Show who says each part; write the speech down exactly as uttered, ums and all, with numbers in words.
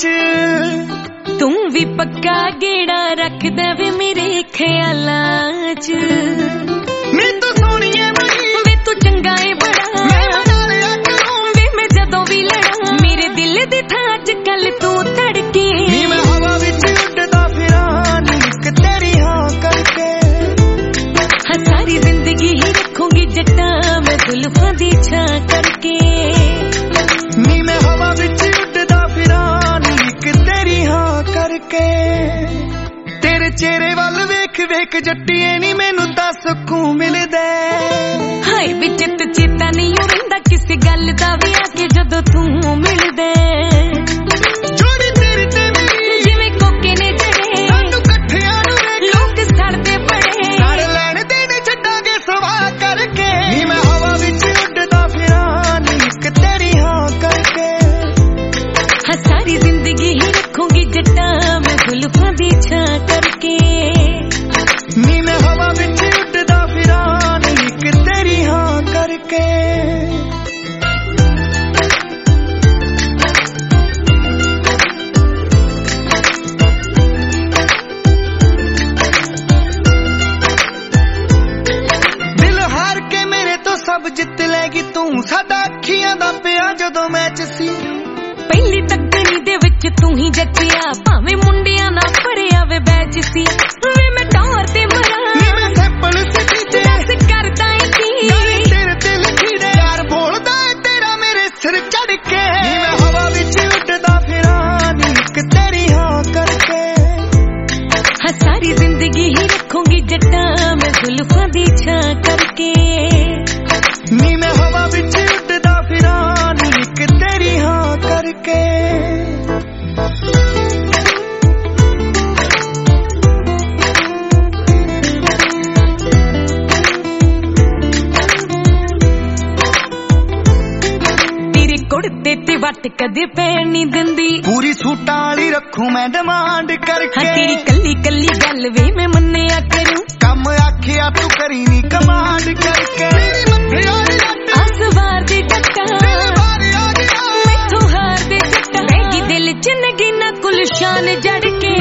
Speaker 1: च
Speaker 2: तू भी पक्का गेड़ा रखदा वे मेरे ख्यालां च।
Speaker 1: मैं तो सोनिए बड़ी
Speaker 2: वे तू चंगा है बड़ा
Speaker 1: मैं बना लिया करूं
Speaker 2: वे मैं जदों भी लड़ा मेरे दिल दी थां अजकल तू धड़के।
Speaker 1: नी मैं हवा विच उड़दा फिरां नी इक तेरी हां करके।
Speaker 2: हाँ सारी जिंदगी ही रखूंगी जट्टा मैं जुल्फां दी छां करके।
Speaker 1: नी मैं हवा विच उड़दा फिरां नी इक तेरी हां करके। तेरे चेहरे वल वेख वेख जट्टीए नी मैनू तां सुकून मिलदा।
Speaker 2: हाय वे चित चेता नहीं रहिंदा किसी गल दा वी आके जदों तू मिलदा।
Speaker 1: जोड़ी तेरी ते मेरी
Speaker 2: जिवें कोके ने जड़े
Speaker 1: सानू इकट्ठियां नू वेख
Speaker 2: लोग सड़दे बड़े
Speaker 1: लड़ लैण देने छड्डांगे सवा करके। नी मैं हवा विच उड़दा फिरां नी इक तेरी हां करके।
Speaker 2: हाँ सारी जिंदगी ही रखूंगी जट्टा मैं जुल्फां दी छां करके।
Speaker 1: नी मैं हवा विच उड़दा फिरां नी इक तेरी हां करके। दिल हार के मेरे तो सब जित लेगी तू साडा अखियां दा पिया जदों मैच सी।
Speaker 2: पहली तकनी दे विच तू ही जचिया भावें मुंडियां ना पड़िया वे बैच सी। वे मैं टौर ते मरा
Speaker 1: नी मैं सैंपल सिटी ते
Speaker 2: दस करदा है की
Speaker 1: गाने तेरे ते लिखी दे यार बोलदा है तेरा मेरे सिर चढ़ के। नी मैं हवा विच उड़दा फिरां नी इक तेरी हां करके।
Speaker 2: हाँ सारी जिंदगी ही रखूंगी जट्टा मैं जुल्फां दी छां करके।
Speaker 1: नी मैं हवा विच उड़दा फिरां नी इक तेरी हां करके।
Speaker 2: तेरे कुड़ते ते वट कदे पैण नहीं दिंदी
Speaker 1: पूरी सूटां वाली रखूं मैं डिमांड
Speaker 2: हाँ
Speaker 1: करके।
Speaker 2: तेरी कल्ली कल्ली गल वे मैं मन्निया करूं
Speaker 1: कम आखिया तू करी नी कमांड करके। मेरी मत्थे वाली लट
Speaker 2: आसवार दे जट्टा
Speaker 1: तेरे बारे आ गया
Speaker 2: मैथों हार दे जट्टा बैगी दिल च नगीना गुलशान जड़ के।